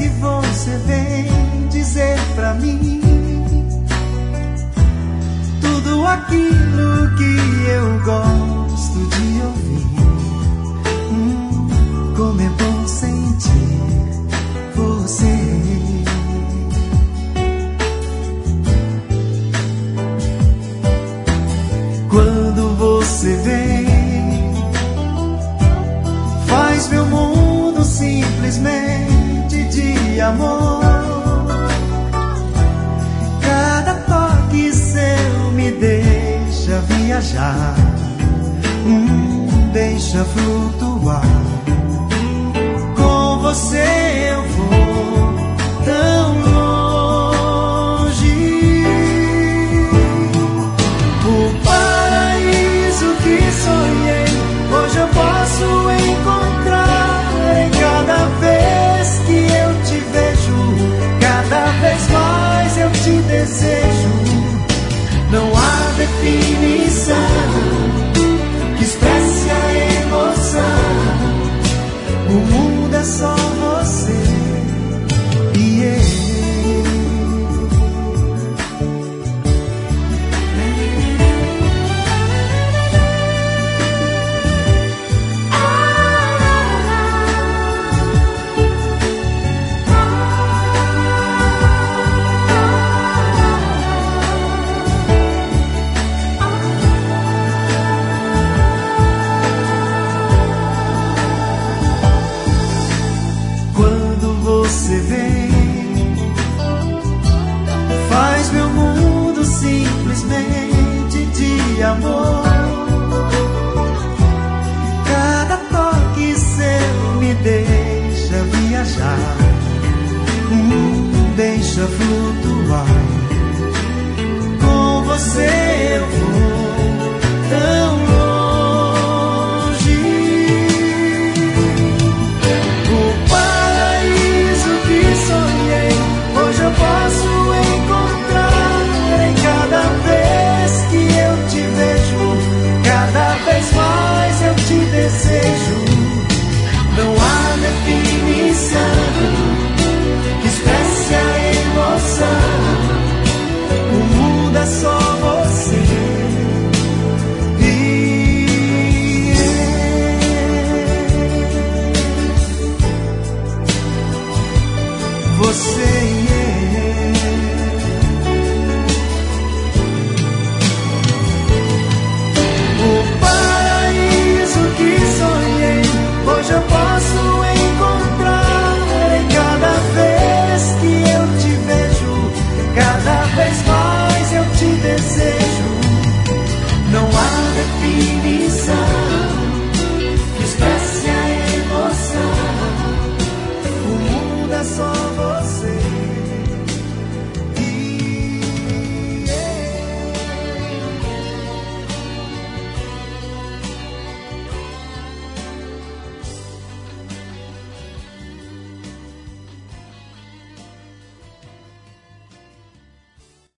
que você vem dizer pra mim tudo aquilo que eu gosto de ouvir. Como é bom sentir você. Quando você vem, faz meu mundo simplesmente de amor. Cada toque seu me deixa viajar, deixa flutuar. Com você eu vou tão longe. O paraíso que sonhei, hoje eu posso encontrar. Em cada vez que eu te vejo, cada vez mais eu te desejo. Não há definição que expresse a emoção. O mundo é só você e eu. Você vem, faz meu mundo simplesmente de amor. Cada toque seu me deixa viajar, deixa flutuar.